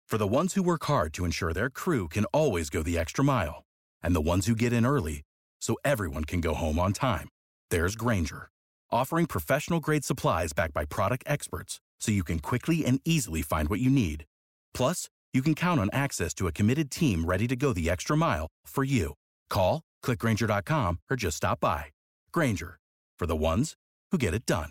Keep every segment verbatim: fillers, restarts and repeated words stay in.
For the ones who work hard to ensure their crew can always go the extra mile, and the ones who get in early so everyone can go home on time, there's Grainger, offering professional-grade supplies backed by product experts so you can quickly and easily find what you need. Plus, you can count on access to a committed team ready to go the extra mile for you. Call, click Grainger dot com, or just stop by. Grainger, for the ones who get it done.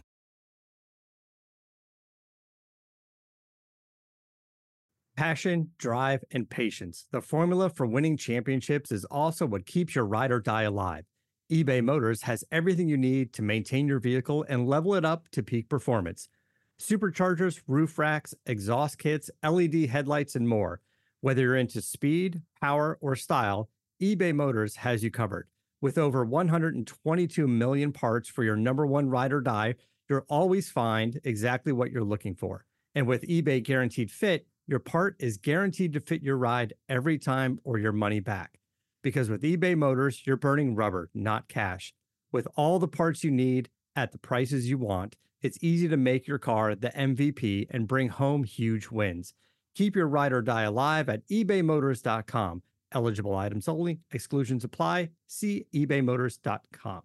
Passion, drive, and patience. The formula for winning championships is also what keeps your ride or die alive. eBay Motors has everything you need to maintain your vehicle and level it up to peak performance. Superchargers, roof racks, exhaust kits, L E D headlights, and more. Whether you're into speed, power, or style, eBay Motors has you covered. With over one hundred twenty-two million parts for your number one ride or die, you'll always find exactly what you're looking for. And with eBay Guaranteed Fit, your part is guaranteed to fit your ride every time or your money back. Because with eBay Motors, you're burning rubber, not cash. With all the parts you need at the prices you want, it's easy to make your car the M V P and bring home huge wins. Keep your ride or die alive at ebay motors dot com. Eligible items only. Exclusions apply. See ebay motors dot com.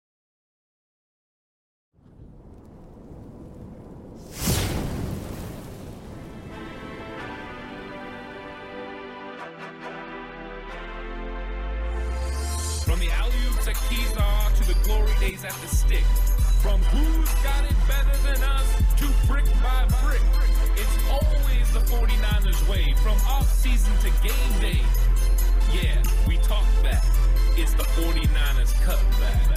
From the alley-oops at Kezar to the glory days at the stick. From who's got it better than us to brick by brick. It's always the forty-niners way. From off-season to game day. Yeah, we talk back. It's the forty-niners cutback.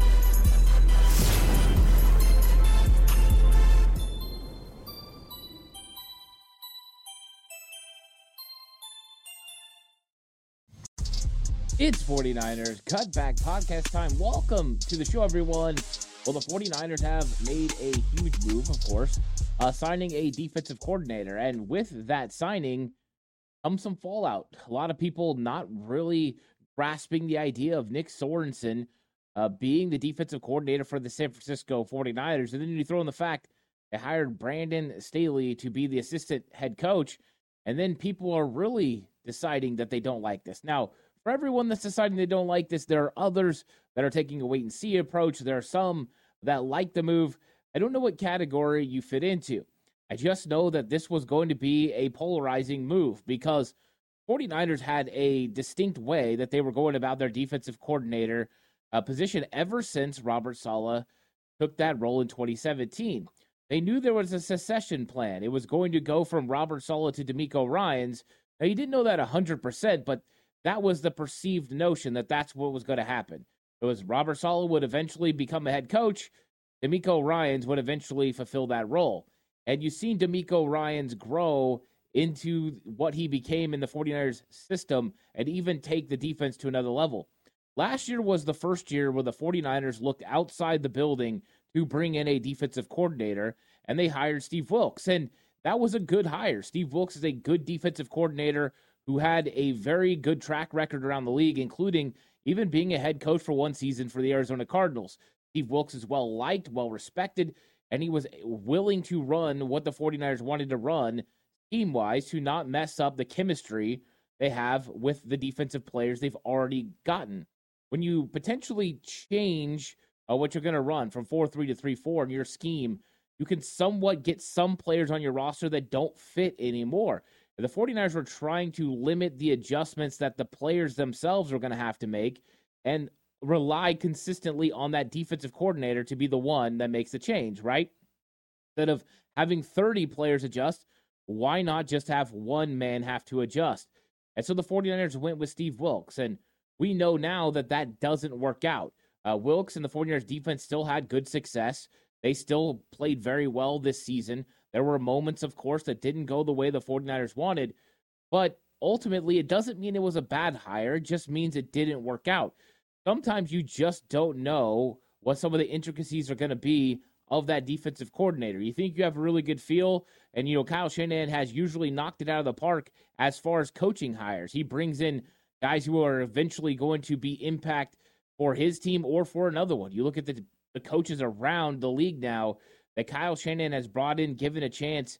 It's forty-niners Cutback Podcast time. Welcome to the show, everyone. Well, the forty-niners have made a huge move, of course, uh, signing a defensive coordinator. And with that signing comes some fallout. A lot of people not really grasping the idea of Nick Sorensen uh, being the defensive coordinator for the San Francisco forty-niners. And then you throw in the fact they hired Brandon Staley to be the assistant head coach. And then people are really deciding that they don't like this. Now, for everyone that's deciding they don't like this, there are others that are taking a wait-and-see approach. There are some that like the move. I don't know what category you fit into. I just know that this was going to be a polarizing move because forty-niners had a distinct way that they were going about their defensive coordinator uh, position ever since Robert Saleh took that role in twenty seventeen. They knew there was a succession plan. It was going to go from Robert Saleh to DeMeco Ryans. Now, you didn't know that one hundred percent, but that was the perceived notion that that's what was going to happen. It was Robert Saleh would eventually become a head coach. DeMeco Ryans would eventually fulfill that role. And you've seen DeMeco Ryans grow into what he became in the forty-niners system and even take the defense to another level. Last year was the first year where the forty-niners looked outside the building to bring in a defensive coordinator, and they hired Steve Wilks. And that was a good hire. Steve Wilks is a good defensive coordinator who had a very good track record around the league, including even being a head coach for one season for the Arizona Cardinals. Steve Wilks is well-liked, well-respected, and he was willing to run what the forty-niners wanted to run scheme-wise to not mess up the chemistry they have with the defensive players they've already gotten. When you potentially change uh, what you're going to run from four three to three four in your scheme, you can somewhat get some players on your roster that don't fit anymore. The forty-niners were trying to limit the adjustments that the players themselves were going to have to make and rely consistently on that defensive coordinator to be the one that makes the change, right? Instead of having thirty players adjust, why not just have one man have to adjust? And so the forty-niners went with Steve Wilks, and we know now that that doesn't work out. Uh, Wilks and the forty-niners defense still had good success. They still played very well this season. There were moments, of course, that didn't go the way the forty-niners wanted, but ultimately it doesn't mean it was a bad hire. It just means it didn't work out. Sometimes you just don't know what some of the intricacies are going to be of that defensive coordinator. You think you have a really good feel, and, you know, Kyle Shanahan has usually knocked it out of the park as far as coaching hires. He brings in guys who are eventually going to be impact for his team or for another one. You look at the, the coaches around the league now that Kyle Shanahan has brought in, given a chance.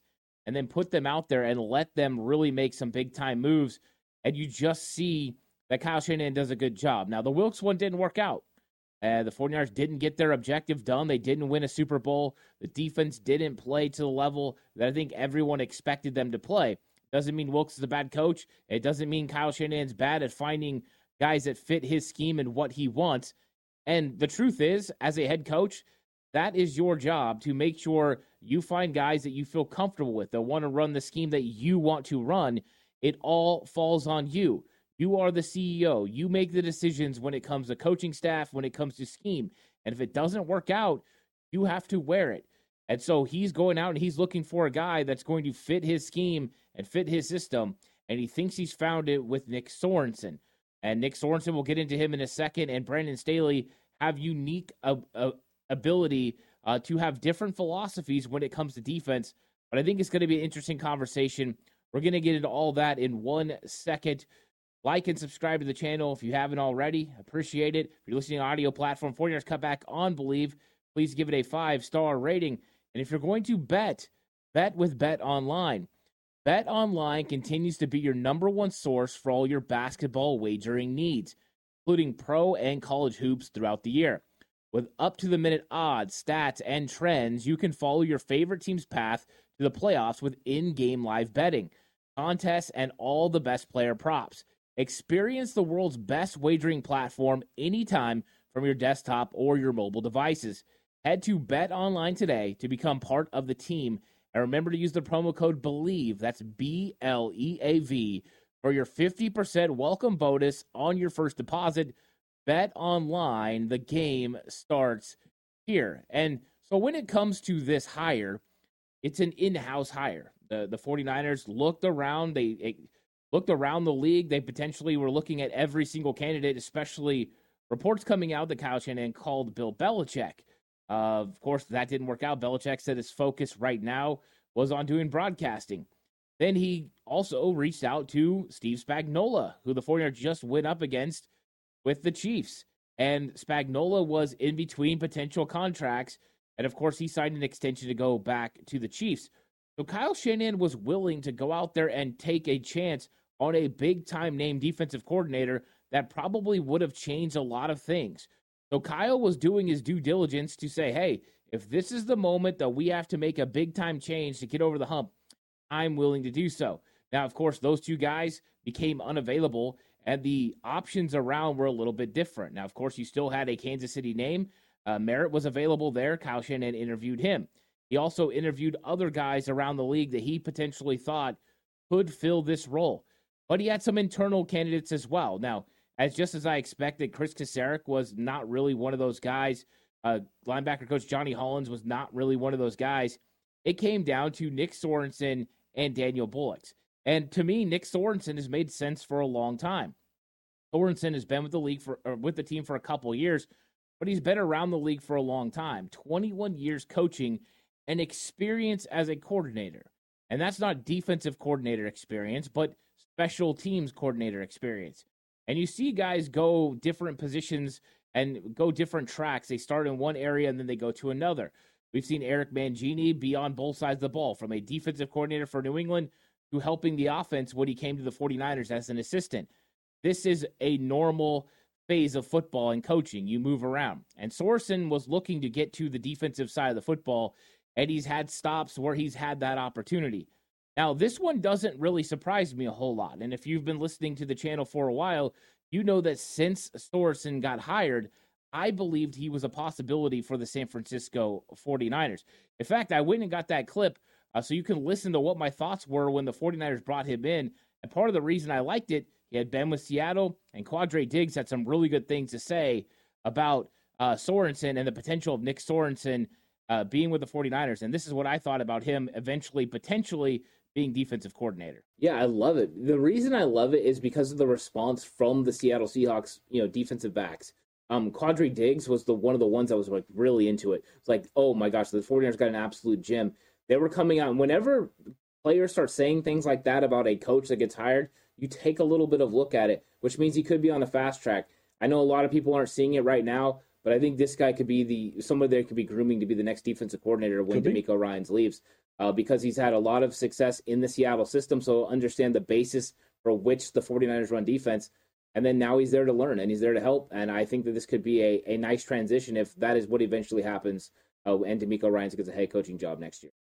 and then put them out there and let them really make some big-time moves, and you just see that Kyle Shanahan does a good job. Now, the Wilkes one didn't work out. Uh, the 49ers didn't get their objective done. They didn't win a Super Bowl. The defense didn't play to the level that I think everyone expected them to play. Doesn't mean Wilkes is a bad coach. It doesn't mean Kyle Shanahan's bad at finding guys that fit his scheme and what he wants. And the truth is, as a head coach, that is your job to make sure you find guys that you feel comfortable with, that want to run the scheme that you want to run. It all falls on you. You are the C E O. You make the decisions when it comes to coaching staff, when it comes to scheme. And if it doesn't work out, you have to wear it. And so he's going out and he's looking for a guy that's going to fit his scheme and fit his system. And he thinks he's found it with Nick Sorensen. And Nick Sorensen, we'll get into him in a second, and Brandon Staley have unique uh, uh, ability uh, to have different philosophies when it comes to defense. But I think it's going to be an interesting conversation. We're going to get into all that in one second. Like and subscribe to the channel if you haven't already. Appreciate it. If you're listening on audio platform, 49ers Cutback on Believe, please give it a five-star rating. And if you're going to bet, bet with Bet Online. Bet Online continues to be your number one source for all your basketball wagering needs, including pro and college hoops throughout the year. With up-to-the-minute odds, stats, and trends, you can follow your favorite team's path to the playoffs with in-game live betting, contests, and all the best player props. Experience the world's best wagering platform anytime from your desktop or your mobile devices. Head to Bet Online today to become part of the team. And remember to use the promo code BELIEVE, that's B L E A V, for your fifty percent welcome bonus on your first deposit. Bet Online, the game starts here. And so when it comes to this hire, it's an in-house hire. The, the 49ers looked around, they it, looked around the league. They potentially were looking at every single candidate, especially reports coming out that Kyle Shanahan called Bill Belichick. Uh, of course, that didn't work out. Belichick said his focus right now was on doing broadcasting. Then he also reached out to Steve Spagnuolo, who the 49ers just went up against with the Chiefs. And Spagnuolo was in between potential contracts. And, of course, he signed an extension to go back to the Chiefs. So Kyle Shanahan was willing to go out there and take a chance on a big-time name defensive coordinator that probably would have changed a lot of things. So Kyle was doing his due diligence to say, hey, if this is the moment that we have to make a big-time change to get over the hump, I'm willing to do so. Now, of course, those two guys became unavailable, and the options around were a little bit different. Now, of course, you still had a Kansas City name. Uh, Merritt was available there. Kyle Shanahan interviewed him. He also interviewed other guys around the league that he potentially thought could fill this role. But he had some internal candidates as well. Now, as just as I expected, Chris Kasarik was not really one of those guys. Uh, linebacker coach Johnny Hollins was not really one of those guys. It came down to Nick Sorensen and Daniel Bullocks. And to me, Nick Sorensen has made sense for a long time. Sorensen has been with the league for, or with the team for a couple years, but he's been around the league for a long time. twenty-one years coaching and experience as a coordinator. And that's not defensive coordinator experience, but special teams coordinator experience. And you see guys go different positions and go different tracks. They start in one area and then they go to another. We've seen Eric Mangini be on both sides of the ball, from a defensive coordinator for New England to helping the offense when he came to the 49ers as an assistant. This is a normal phase of football and coaching. You move around. And Sorensen was looking to get to the defensive side of the football, and he's had stops where he's had that opportunity. Now, this one doesn't really surprise me a whole lot. And if you've been listening to the channel for a while, you know that since Sorensen got hired, I believed he was a possibility for the San Francisco 49ers. In fact, I went and got that clip uh, so you can listen to what my thoughts were when the 49ers brought him in. And part of the reason I liked it, he had been with Seattle, and Quadre Diggs had some really good things to say about uh, Sorensen and the potential of Nick Sorensen uh, being with the 49ers. And this is what I thought about him eventually, potentially being defensive coordinator. Yeah, I love it. The reason I love it is because of the response from the Seattle Seahawks, you know, defensive backs. Um, Quadre Diggs was the one of the ones that was like really into it. It's like, oh my gosh, the 49ers got an absolute gem. They were coming out, and whenever players start saying things like that about a coach that gets hired, you take a little bit of look at it, which means he could be on the fast track. I know a lot of people aren't seeing it right now, but I think this guy could be the somebody that could be grooming to be the next defensive coordinator when DeMeco Ryans leaves. uh, because he's had a lot of success in the Seattle system, so he'll understand the basis for which the 49ers run defense. And then now he's there to learn, and he's there to help. And I think that this could be a, a nice transition if that is what eventually happens, uh, and DeMeco Ryans gets a head coaching job next year.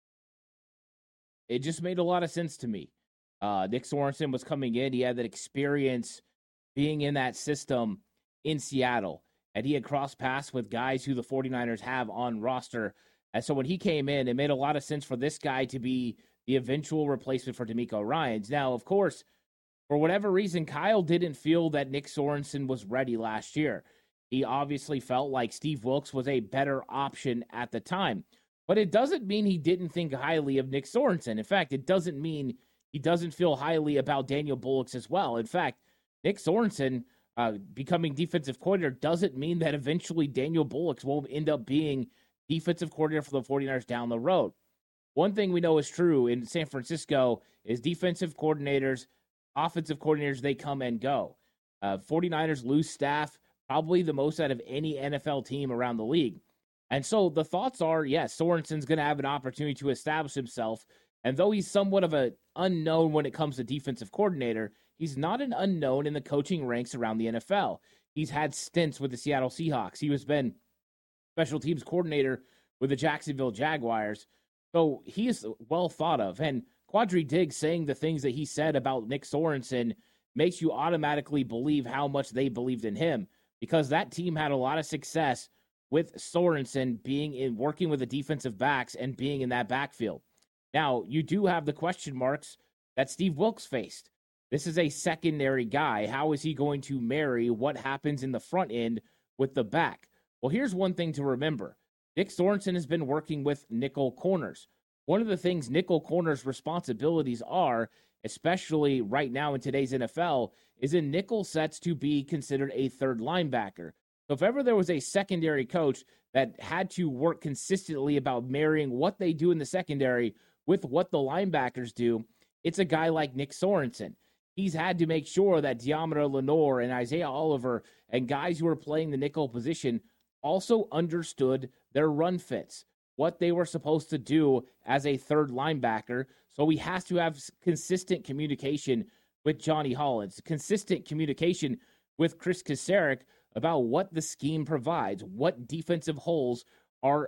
It just made a lot of sense to me. Uh, Nick Sorensen was coming in. He had that experience being in that system in Seattle, and he had crossed paths with guys who the 49ers have on roster. And so when he came in, it made a lot of sense for this guy to be the eventual replacement for DeMeco Ryans. Now, of course, for whatever reason, Kyle didn't feel that Nick Sorensen was ready last year. He obviously felt like Steve Wilks was a better option at the time. But it doesn't mean he didn't think highly of Nick Sorensen. In fact, it doesn't mean he doesn't feel highly about Daniel Bullocks as well. In fact, Nick Sorensen uh, becoming defensive coordinator doesn't mean that eventually Daniel Bullocks will end up being defensive coordinator for the 49ers down the road. One thing we know is true in San Francisco is defensive coordinators, offensive coordinators, they come and go. Uh, 49ers lose staff probably the most out of any N F L team around the league. And so the thoughts are, yes, Sorensen's going to have an opportunity to establish himself. And though he's somewhat of an unknown when it comes to defensive coordinator, he's not an unknown in the coaching ranks around the N F L. He's had stints with the Seattle Seahawks. He has been special teams coordinator with the Jacksonville Jaguars. So he is well thought of. And Quadri Diggs saying the things that he said about Nick Sorensen makes you automatically believe how much they believed in him, because that team had a lot of success with Sorensen being in working with the defensive backs and being in that backfield. Now, you do have the question marks that Steve Wilks faced. This is a secondary guy. How is he going to marry what happens in the front end with the back? Well, here's one thing to remember. Nick Sorensen has been working with nickel corners. One of the things nickel corners' responsibilities are, especially right now in today's N F L, is in nickel sets to be considered a third linebacker. So if ever there was a secondary coach that had to work consistently about marrying what they do in the secondary with what the linebackers do, it's a guy like Nick Sorensen. He's had to make sure that Deommodore Lenoir and Isaiah Oliver and guys who are playing the nickel position also understood their run fits, what they were supposed to do as a third linebacker. So he has to have consistent communication with Johnny Hollins, consistent communication with Chris Kasarik about what the scheme provides, what defensive holes are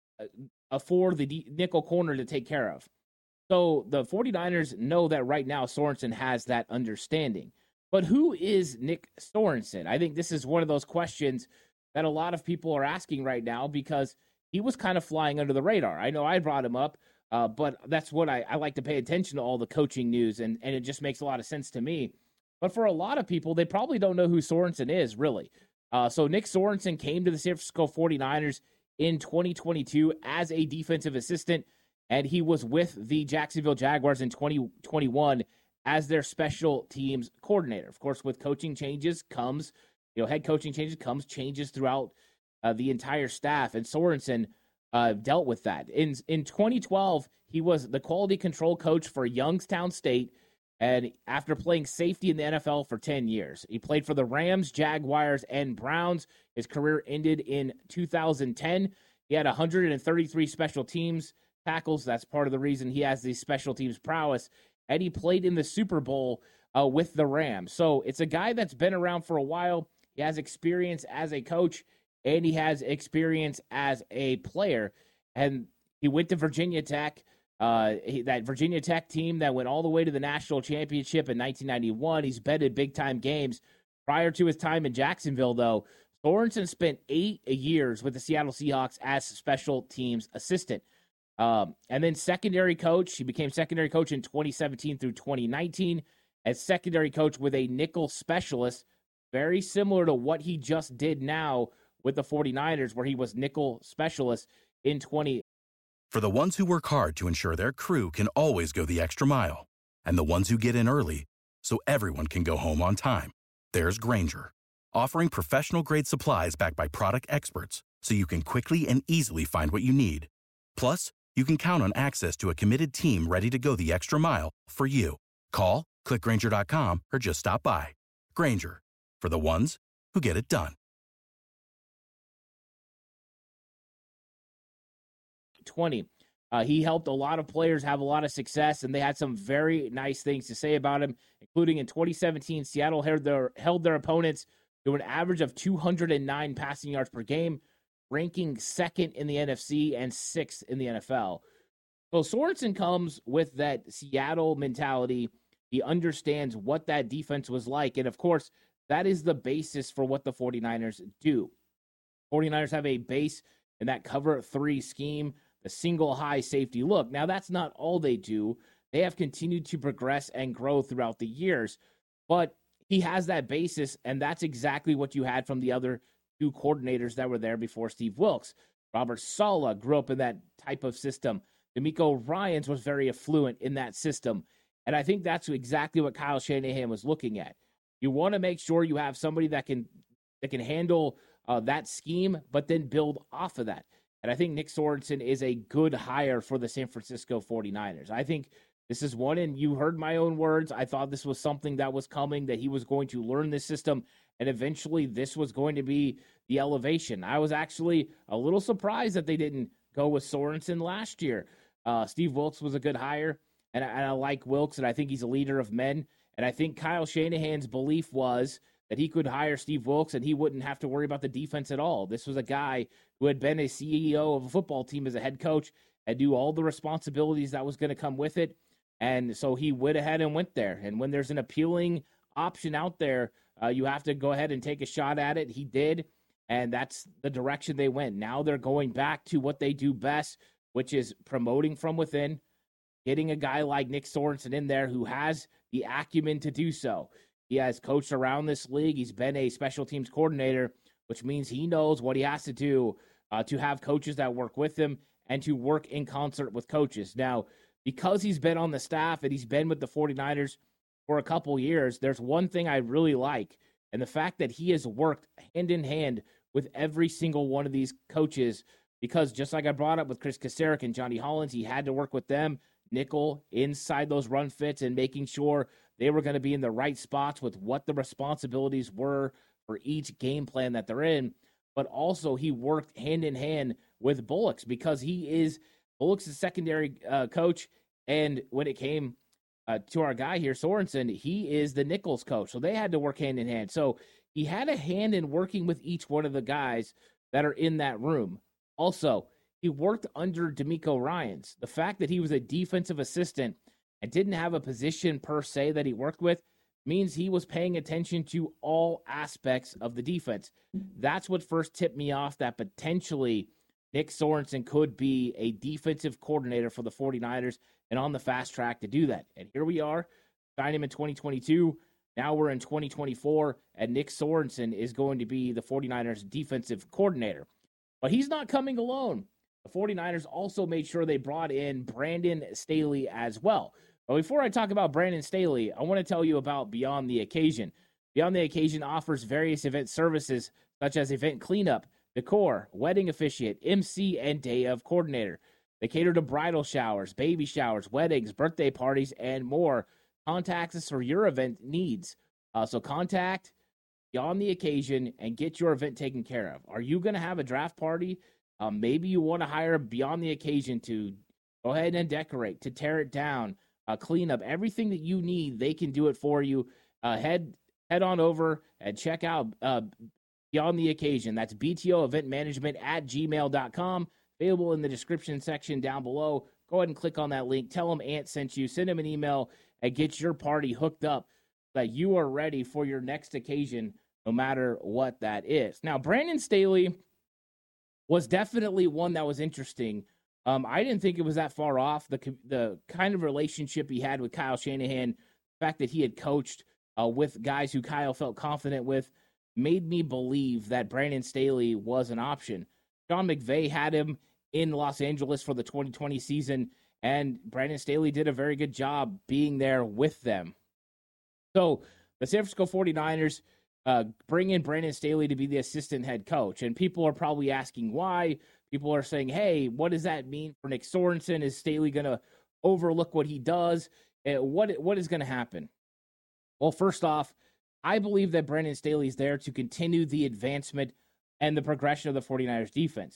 uh, for the d- nickel corner to take care of. So the 49ers know that right now Sorensen has that understanding. But who is Nick Sorensen? I think this is one of those questions that a lot of people are asking right now, because he was kind of flying under the radar. I know I brought him up, uh, but that's what I, I like to pay attention to, all the coaching news, and, and it just makes a lot of sense to me. But for a lot of people, they probably don't know who Sorensen is, really. Uh, so Nick Sorensen came to the San Francisco 49ers in twenty twenty-two as a defensive assistant, and he was with the Jacksonville Jaguars in twenty twenty-one as their special teams coordinator. Of course, with coaching changes comes, you know, head coaching changes comes changes throughout uh, the entire staff, and Sorensen uh, dealt with that. In in twenty twelve, he was the quality control coach for Youngstown State, and after playing safety in the N F L for ten years, he played for the Rams, Jaguars, and Browns. His career ended in two thousand ten. He had one hundred thirty-three special teams tackles. That's part of the reason he has the special teams prowess. And he played in the Super Bowl uh, with the Rams. So it's a guy that's been around for a while. He has experience as a coach, and he has experience as a player. And he went to Virginia Tech. Uh, he, that Virginia Tech team that went all the way to the national championship in nineteen ninety-one. He's been in big-time games. Prior to his time in Jacksonville, though, Sorensen spent eight years with the Seattle Seahawks as special teams assistant. Um, and then secondary coach. He became secondary coach in twenty seventeen through twenty nineteen as secondary coach with a nickel specialist, very similar to what he just did now with the 49ers, where he was nickel specialist in twenty. For the ones who work hard to ensure their crew can always go the extra mile, and the ones who get in early so everyone can go home on time, there's Grainger, offering professional-grade supplies backed by product experts so you can quickly and easily find what you need. Plus, you can count on access to a committed team ready to go the extra mile for you. Call, click Grainger dot com, or just stop by. Grainger, for the ones who get it done. twenty. Uh, he helped a lot of players have a lot of success, and they had some very nice things to say about him, including in twenty seventeen, Seattle held their, held their opponents to an average of two hundred nine passing yards per game, ranking second in the N F C and sixth in the N F L. So Sorensen comes with that Seattle mentality. He understands what that defense was like, and of course, that is the basis for what the 49ers do. 49ers have a base in that cover three scheme, the single high safety look. Now, that's not all they do. They have continued to progress and grow throughout the years, but he has that basis, and that's exactly what you had from the other two coordinators that were there before Steve Wilks. Robert Saleh grew up in that type of system. DeMeco Ryans was very affluent in that system, and I think that's exactly what Kyle Shanahan was looking at. You want to make sure you have somebody that can that can handle uh, that scheme, but then build off of that. And I think Nick Sorensen is a good hire for the San Francisco 49ers. I think this is one, and you heard my own words. I thought this was something that was coming, that he was going to learn this system, and eventually this was going to be the elevation. I was actually a little surprised that they didn't go with Sorensen last year. Uh, Steve Wilks was a good hire, and I, and I like Wilks, and I think he's a leader of men. And I think Kyle Shanahan's belief was that he could hire Steve Wilks and he wouldn't have to worry about the defense at all. This was a guy who had been a C E O of a football team as a head coach and knew all the responsibilities that was going to come with it. And so he went ahead and went there. And when there's an appealing option out there, uh, you have to go ahead and take a shot at it. He did, and that's the direction they went. Now they're going back to what they do best, which is promoting from within, getting a guy like Nick Sorensen in there who has the acumen to do so. He has coached around this league. He's been a special teams coordinator, which means he knows what he has to do uh, to have coaches that work with him and to work in concert with coaches. Now, because he's been on the staff and he's been with the 49ers for a couple years, there's one thing I really like, and the fact that he has worked hand in hand with every single one of these coaches, because just like I brought up with Chris Kasarik and Johnny Hollins, he had to work with them, nickel, inside those run fits and making sure they were going to be in the right spots with what the responsibilities were for each game plan that they're in. But also he worked hand in hand with Bullocks because he is Bullock's a secondary uh, coach. And when it came uh, to our guy here, Sorensen, he is the nickels coach. So they had to work hand in hand. So he had a hand in working with each one of the guys that are in that room. Also, he worked under DeMeco Ryans. The fact that he was a defensive assistant and didn't have a position per se that he worked with means he was paying attention to all aspects of the defense. That's what first tipped me off that potentially Nick Sorensen could be a defensive coordinator for the 49ers and on the fast track to do that. And here we are, signed him in twenty twenty-two. Now we're in twenty twenty-four, and Nick Sorensen is going to be the 49ers defensive coordinator. But he's not coming alone. The 49ers also made sure they brought in Brandon Staley as well. But before I talk about Brandon Staley, I want to tell you about Beyond the Occasion. Beyond the Occasion offers various event services such as event cleanup, decor, wedding officiate, M C, and day of coordinator. They cater to bridal showers, baby showers, weddings, birthday parties, and more. Contact us for your event needs. Uh, so contact Beyond the Occasion and get your event taken care of. Are you going to have a draft party? Um, maybe you want to hire Beyond the Occasion to go ahead and decorate, to tear it down, uh, clean up, everything that you need. They can do it for you. Uh, head head on over and check out uh, Beyond the Occasion. That's B T O Event Management at gmail dot com. Available in the description section down below. Go ahead and click on that link. Tell them Ant sent you. Send them an email and get your party hooked up so that you are ready for your next occasion, no matter what that is. Now, Brandon Staley was definitely one that was interesting. Um, I didn't think it was that far off. The the kind of relationship he had with Kyle Shanahan, the fact that he had coached uh, with guys who Kyle felt confident with, made me believe that Brandon Staley was an option. Sean McVay had him in Los Angeles for the twenty twenty season, and Brandon Staley did a very good job being there with them. So the San Francisco 49ers uh, bring in Brandon Staley to be the assistant head coach, and people are probably asking why. People are saying, hey, what does that mean for Nick Sorensen? Is Staley going to overlook what he does? Uh, what What is going to happen? Well, first off, I believe that Brandon Staley is there to continue the advancement and the progression of the 49ers defense.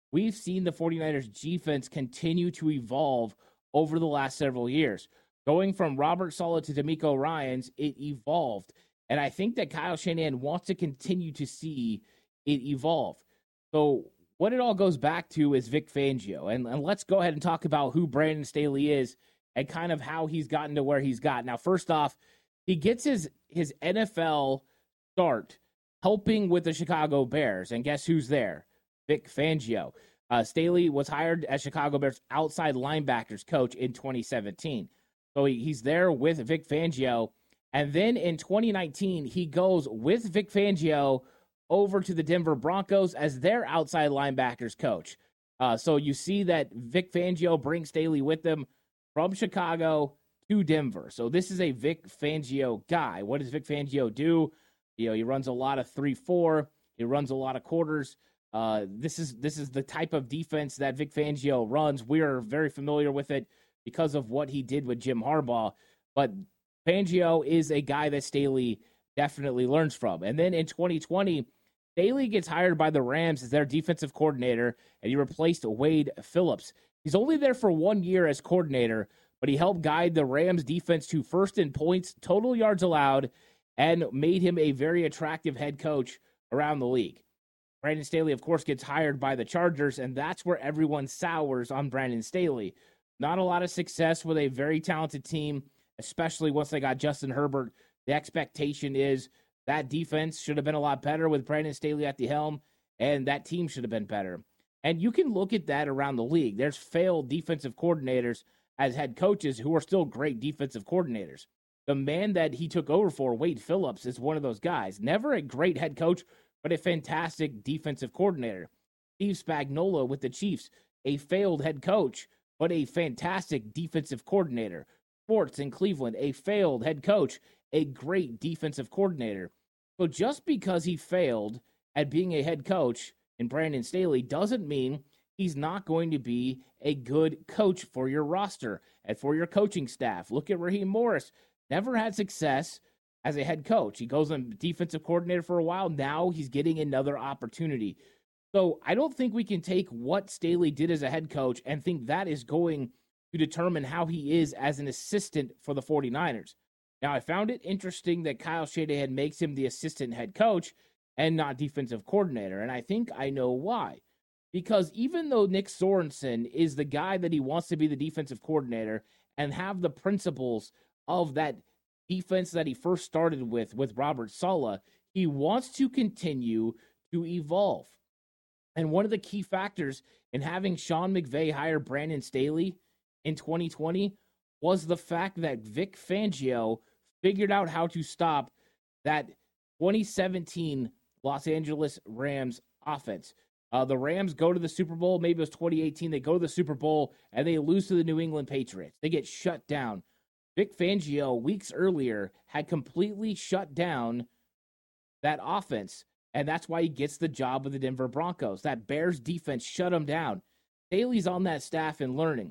we've seen the 49ers defense continue to evolve over the last several years. Going from Robert Saleh to DeMeco Ryans, it evolved. And I think that Kyle Shanahan wants to continue to see it evolve. So what it all goes back to is Vic Fangio. And, and let's go ahead and talk about who Brandon Staley is and kind of how he's gotten to where he's got. Now, first off, he gets his, his N F L start helping with the Chicago Bears. And guess who's there? Vic Fangio. Uh, Staley was hired as Chicago Bears outside linebackers coach in twenty seventeen. So he, he's there with Vic Fangio. And then in twenty nineteen, he goes with Vic Fangio over to the Denver Broncos as their outside linebackers coach. Uh, so you see that Vic Fangio brings Staley with them from Chicago to Denver. So this is a Vic Fangio guy. What does Vic Fangio do? You know, he runs a lot of three four. He runs a lot of quarters. Uh, this is this is the type of defense that Vic Fangio runs. We are very familiar with it because of what he did with Jim Harbaugh. But Fangio is a guy that Staley definitely learns from. And then in twenty twenty, Staley gets hired by the Rams as their defensive coordinator, and he replaced Wade Phillips. He's only there for one year as coordinator, but he helped guide the Rams defense to first in points, total yards allowed, and made him a very attractive head coach around the league. Brandon Staley, of course, gets hired by the Chargers, and that's where everyone sours on Brandon Staley. Not a lot of success with a very talented team, especially once they got Justin Herbert. The expectation is that defense should have been a lot better with Brandon Staley at the helm, and that team should have been better. And you can look at that around the league. There's failed defensive coordinators as head coaches who are still great defensive coordinators. The man that he took over for, Wade Phillips, is one of those guys. Never a great head coach, but a fantastic defensive coordinator. Steve Spagnuolo with the Chiefs, a failed head coach, but a fantastic defensive coordinator. Sports in Cleveland, a failed head coach, a great defensive coordinator. So just because he failed at being a head coach in Brandon Staley doesn't mean he's not going to be a good coach for your roster and for your coaching staff. Look at Raheem Morris. Never had success as a head coach. He goes on defensive coordinator for a while. Now he's getting another opportunity. So I don't think we can take what Staley did as a head coach and think that is going to determine how he is as an assistant for the 49ers. Now, I found it interesting that Kyle Shanahan makes him the assistant head coach and not defensive coordinator, and I think I know why. Because even though Nick Sorensen is the guy that he wants to be the defensive coordinator and have the principles of that defense that he first started with, with Robert Saleh, he wants to continue to evolve. And one of the key factors in having Sean McVay hire Brandon Staley in twenty twenty was the fact that Vic Fangio figured out how to stop that twenty seventeen Los Angeles Rams offense. Uh, the Rams go to the Super Bowl. Maybe it was twenty eighteen. They go to the Super Bowl, and they lose to the New England Patriots. They get shut down. Vic Fangio, weeks earlier, had completely shut down that offense, and that's why he gets the job with the Denver Broncos. That Bears defense shut him down. Staley's on that staff and learning.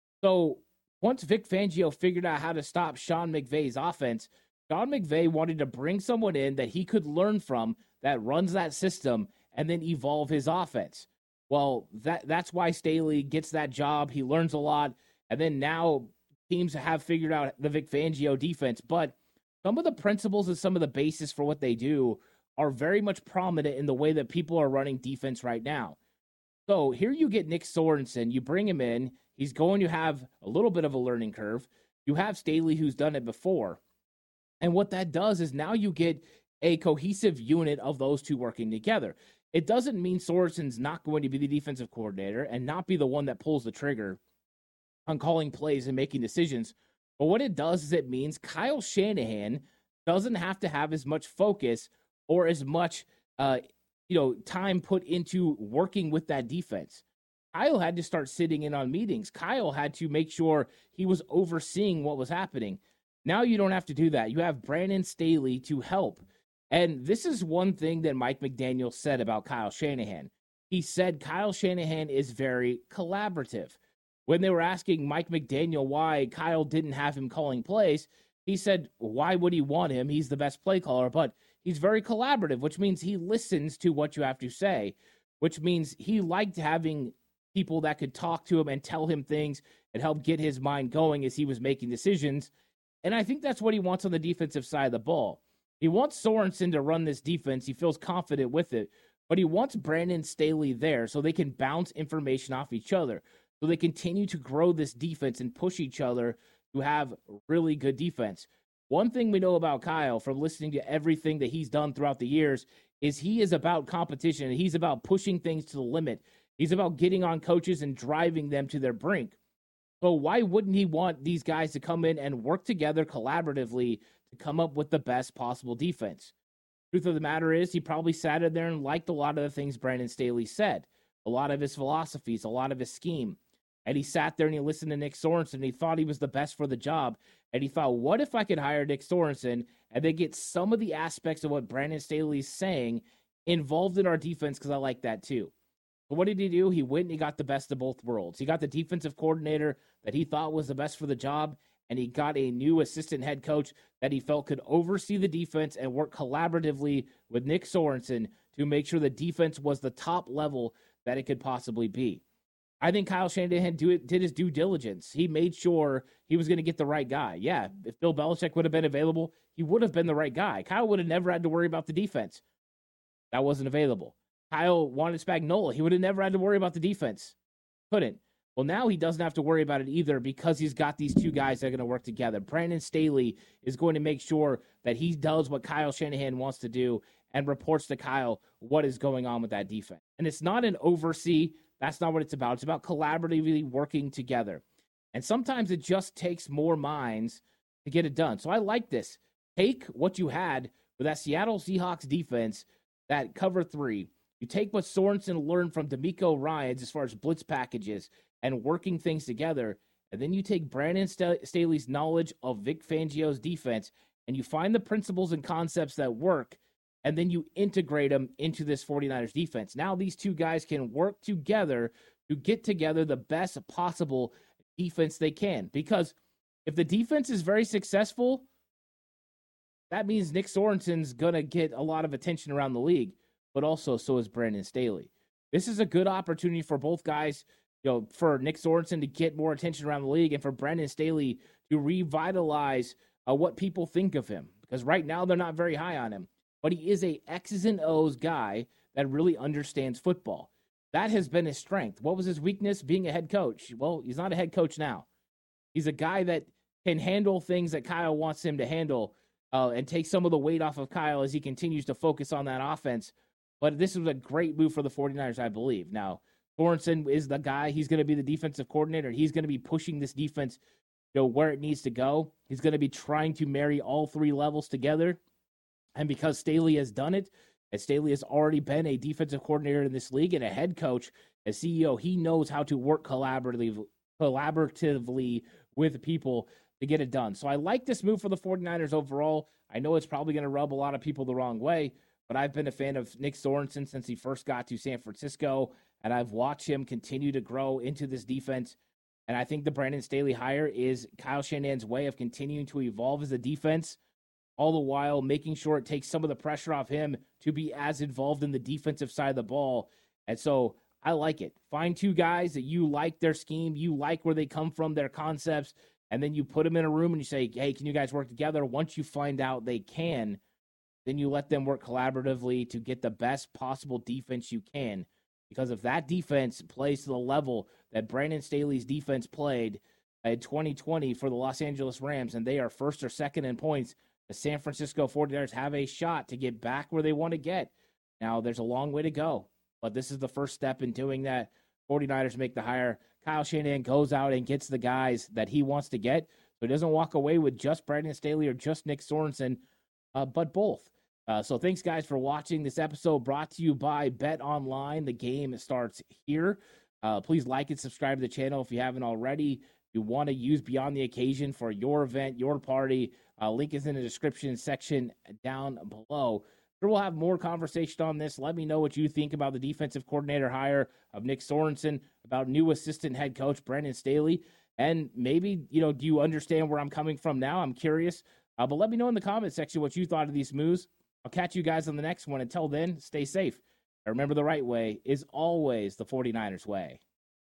So once Vic Fangio figured out how to stop Sean McVay's offense, Sean McVay wanted to bring someone in that he could learn from that runs that system and then evolve his offense. Well, that that's why Staley gets that job. He learns a lot, and then now teams have figured out the Vic Fangio defense, but some of the principles and some of the basis for what they do are very much prominent in the way that people are running defense right now. So here you get Nick Sorensen. You bring him in. He's going to have a little bit of a learning curve. You have Staley, who's done it before. And what that does is now you get a cohesive unit of those two working together. It doesn't mean Sorensen's not going to be the defensive coordinator and not be the one that pulls the trigger on calling plays and making decisions. But what it does is it means Kyle Shanahan doesn't have to have as much focus or as much uh, you know, time put into working with that defense. Kyle had to start sitting in on meetings. Kyle had to make sure he was overseeing what was happening. Now you don't have to do that. You have Brandon Staley to help. And this is one thing that Mike McDaniel said about Kyle Shanahan. He said Kyle Shanahan is very collaborative. When they were asking Mike McDaniel why Kyle didn't have him calling plays, he said, why would he want him? He's the best play caller, but he's very collaborative, which means he listens to what you have to say, which means he liked having people that could talk to him and tell him things and help get his mind going as he was making decisions. And I think that's what he wants on the defensive side of the ball. He wants Sorensen to run this defense. He feels confident with it, but he wants Brandon Staley there so they can bounce information off each other, so they continue to grow this defense and push each other to have really good defense. One thing we know about Kyle from listening to everything that he's done throughout the years is he is about competition, and he's about pushing things to the limit. He's about getting on coaches and driving them to their brink. So why wouldn't he want these guys to come in and work together collaboratively to come up with the best possible defense? Truth of the matter is, he probably sat in there and liked a lot of the things Brandon Staley said, a lot of his philosophies, a lot of his scheme. And he sat there and he listened to Nick Sorensen, and he thought he was the best for the job. And he thought, what if I could hire Nick Sorensen and then get some of the aspects of what Brandon Staley's saying involved in our defense, because I like that too. But what did he do? He went and he got the best of both worlds. He got the defensive coordinator that he thought was the best for the job, and he got a new assistant head coach that he felt could oversee the defense and work collaboratively with Nick Sorensen to make sure the defense was the top level that it could possibly be. I think Kyle Shanahan do it, did his due diligence. He made sure he was going to get the right guy. Yeah, if Bill Belichick would have been available, he would have been the right guy. Kyle would have never had to worry about the defense. That wasn't available. Kyle wanted Spagnuolo. He would have never had to worry about the defense. Couldn't. Well, now he doesn't have to worry about it either because he's got these two guys that are going to work together. Brandon Staley is going to make sure that he does what Kyle Shanahan wants to do and reports to Kyle what is going on with that defense. And it's not an oversee. That's not what it's about. It's about collaboratively working together. And sometimes it just takes more minds to get it done. So I like this. Take what you had with that Seattle Seahawks defense, that cover three. You take what Sorensen learned from DeMeco Ryans as far as blitz packages and working things together, and then you take Brandon Staley's knowledge of Vic Fangio's defense, and you find the principles and concepts that work, and then you integrate them into this 49ers defense. Now these two guys can work together to get together the best possible defense they can. Because if the defense is very successful, that means Nick Sorensen's going to get a lot of attention around the league, but also so is Brandon Staley. This is a good opportunity for both guys, you know, for Nick Sorensen to get more attention around the league and for Brandon Staley to revitalize uh, what people think of him. Because right now they're not very high on him. But he is a X's and O's guy that really understands football. That has been his strength. What was his weakness? Being a head coach. Well, he's not a head coach now. He's a guy that can handle things that Kyle wants him to handle uh, and take some of the weight off of Kyle as he continues to focus on that offense. But this was a great move for the 49ers, I believe. Now, Sorensen is the guy. He's going to be the defensive coordinator. He's going to be pushing this defense, you know, where it needs to go. He's going to be trying to marry all three levels together. And because Staley has done it, and Staley has already been a defensive coordinator in this league and a head coach, as C E O, he knows how to work collaboratively, collaboratively with people to get it done. So I like this move for the 49ers overall. I know it's probably going to rub a lot of people the wrong way, but I've been a fan of Nick Sorensen since he first got to San Francisco, and I've watched him continue to grow into this defense. And I think the Brandon Staley hire is Kyle Shanahan's way of continuing to evolve as a defense, all the while making sure it takes some of the pressure off him to be as involved in the defensive side of the ball. And so I like it. Find two guys that you like their scheme, you like where they come from, their concepts, and then you put them in a room and you say, hey, can you guys work together? Once you find out they can, then you let them work collaboratively to get the best possible defense you can. Because if that defense plays to the level that Brandon Staley's defense played in twenty twenty for the Los Angeles Rams, and they are first or second in points, the San Francisco 49ers have a shot to get back where they want to get. Now, there's a long way to go, but this is the first step in doing that. 49ers make the hire. Kyle Shanahan goes out and gets the guys that he wants to get, so he doesn't walk away with just Brandon Staley or just Nick Sorensen, uh, but both. Uh, so thanks, guys, for watching this episode brought to you by Bet Online. The game starts here. Uh, please like and subscribe to the channel if you haven't already. If you want to use Beyond the Occasion for your event, your party, uh, link is in the description section down below. Sure, we'll have more conversation on this. Let me know what you think about the defensive coordinator hire of Nick Sorensen, about new assistant head coach Brandon Staley, and maybe, you know, do you understand where I'm coming from now? I'm curious. Uh, but let me know in the comment section what you thought of these moves. I'll catch you guys on the next one. Until then, stay safe. Remember, the right way is always the 49ers way.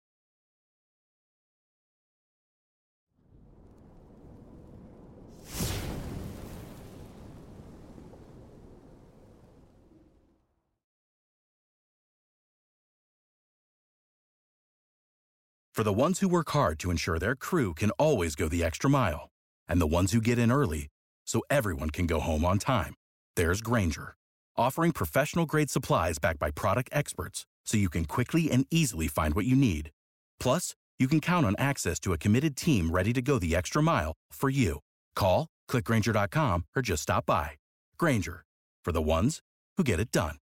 For the ones who work hard to ensure their crew can always go the extra mile, and the ones who get in early so everyone can go home on time, there's Grainger, offering professional-grade supplies backed by product experts so you can quickly and easily find what you need. Plus, you can count on access to a committed team ready to go the extra mile for you. Call, click Grainger dot com, or just stop by. Grainger, for the ones who get it done.